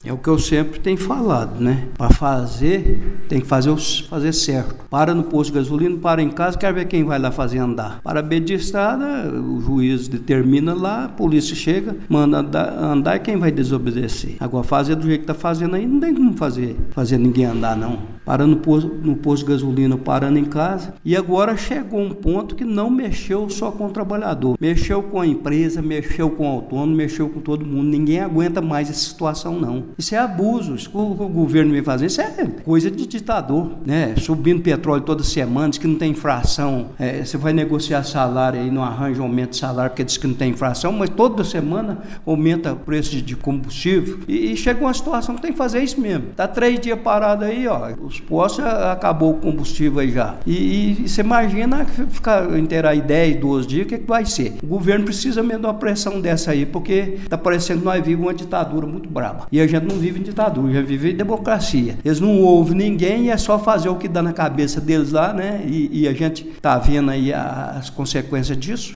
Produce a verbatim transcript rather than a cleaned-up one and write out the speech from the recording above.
É o que eu sempre tenho falado, né? Para fazer, tem que fazer, fazer certo. Para no posto de gasolina, para em casa, quer ver quem vai lá fazer andar. Para beira de estrada, o juiz determina lá, a polícia chega, manda andar, andar e quem vai desobedecer? Agora, fazer do jeito que está fazendo aí, não tem como fazer, fazer ninguém andar, não. Parando no posto, no posto de gasolina, parando em casa. E agora chegou um ponto que não mexeu só com o trabalhador. Mexeu com a empresa, mexeu com o autônomo, mexeu com todo mundo. Ninguém aguenta mais essa situação, não. Isso é abuso. Isso que o governo vem fazer, isso é coisa de ditador, né? Subindo petróleo toda semana, diz que não tem infração. É, você vai negociar salário aí, não arranja aumento de salário porque diz que não tem infração, mas toda semana aumenta o preço de, de combustível. E, e chega uma situação que tem que fazer isso mesmo. Tá três dias parado aí, ó. Os postos, acabou o combustível aí já. E, e você imagina ficar inteirar aí dez, doze dias, o que, que vai ser? O governo precisa mesmo de uma pressão dessa aí, porque tá parecendo que nós vivemos uma ditadura muito braba. E a gente não vive em ditadura, já vive em democracia. Eles não ouvem ninguém e é só fazer o que dá na cabeça deles lá, né? E, e a gente tá vendo aí as consequências disso.